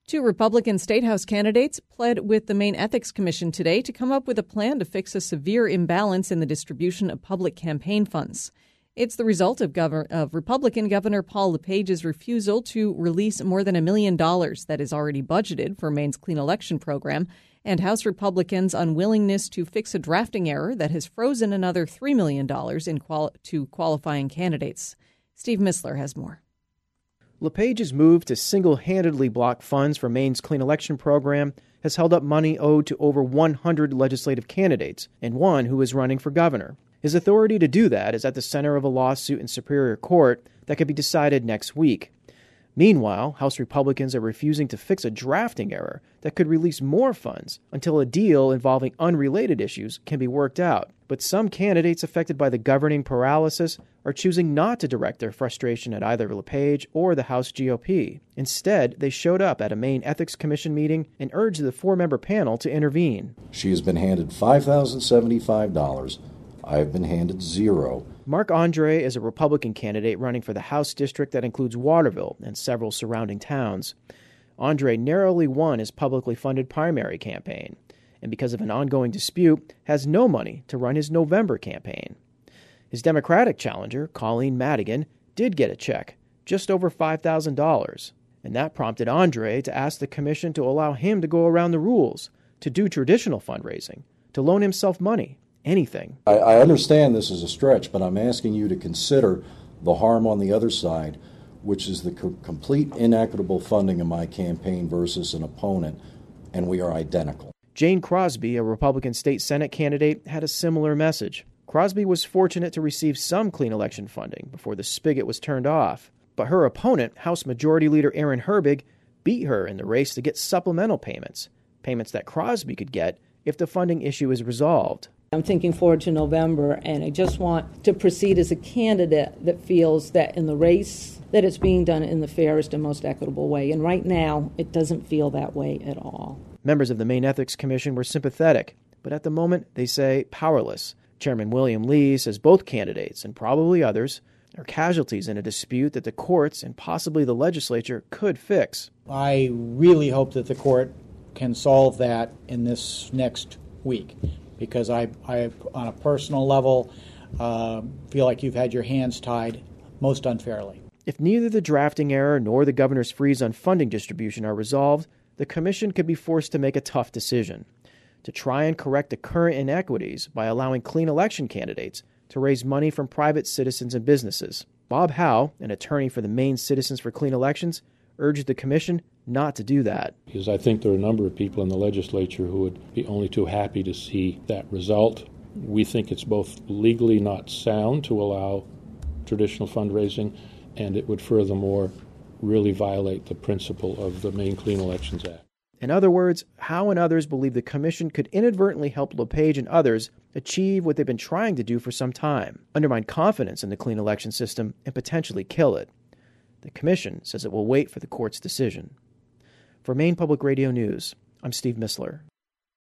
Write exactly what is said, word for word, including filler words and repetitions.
Two Republican State House candidates pled with the Maine Ethics Commission today to come up with a plan to fix a severe imbalance in the distribution of public campaign funds. It's the result of, Governor, of Republican Governor Paul LePage's refusal to release more than a million dollars that is already budgeted for Maine's clean election program, and House Republicans' unwillingness to fix a drafting error that has frozen another three million dollars in quali- to qualifying candidates. Steve Missler has more. LePage's move to single-handedly block funds for Maine's clean election program has held up money owed to over one hundred legislative candidates and one who is running for governor. His authority to do that is at the center of a lawsuit in Superior Court that could be decided next week. Meanwhile, House Republicans are refusing to fix a drafting error that could release more funds until a deal involving unrelated issues can be worked out. But some candidates affected by the governing paralysis are choosing not to direct their frustration at either LePage or the House G O P. Instead, they showed up at a Maine Ethics Commission meeting and urged the four-member panel to intervene. She has been handed five thousand seventy-five dollars. I have been handed zero. Mark Andre is a Republican candidate running for the House district that includes Waterville and several surrounding towns. Andre narrowly won his publicly funded primary campaign, and because of an ongoing dispute, has no money to run his November campaign. His Democratic challenger, Colleen Madigan, did get a check, just over five thousand dollars, and that prompted Andre to ask the commission to allow him to go around the rules, to do traditional fundraising, to loan himself money. Anything. I, I understand this is a stretch, but I'm asking you to consider the harm on the other side, which is the co- complete inequitable funding of my campaign versus an opponent, and we are identical. Jane Crosby, a Republican state Senate candidate, had a similar message. Crosby was fortunate to receive some clean election funding before the spigot was turned off, but her opponent, House Majority Leader Aaron Herbig, beat her in the race to get supplemental payments, payments that Crosby could get if the funding issue is resolved. I'm thinking forward to November, and I just want to proceed as a candidate that feels that in the race that it's being done in the fairest and most equitable way. And right now, it doesn't feel that way at all. Members of the Maine Ethics Commission were sympathetic, but at the moment, they say powerless. Chairman William Lee says both candidates, and probably others, are casualties in a dispute that the courts and possibly the legislature could fix. I really hope that the court can solve that in this next week, because I, I on a personal level, uh, feel like you've had your hands tied most unfairly. If neither the drafting error nor the governor's freeze on funding distribution are resolved, the commission could be forced to make a tough decision, to try and correct the current inequities by allowing clean election candidates to raise money from private citizens and businesses. Bob Howe, an attorney for the Maine Citizens for Clean Elections, urged the commission not to do that. Because I think there are a number of people in the legislature who would be only too happy to see that result. We think it's both legally not sound to allow traditional fundraising, and it would furthermore really violate the principle of the Maine Clean Elections Act. In other words, Howe and others believe the commission could inadvertently help LePage and others achieve what they've been trying to do for some time, undermine confidence in the clean election system and potentially kill it. The commission says it will wait for the court's decision. For Maine Public Radio News, I'm Steve Missler.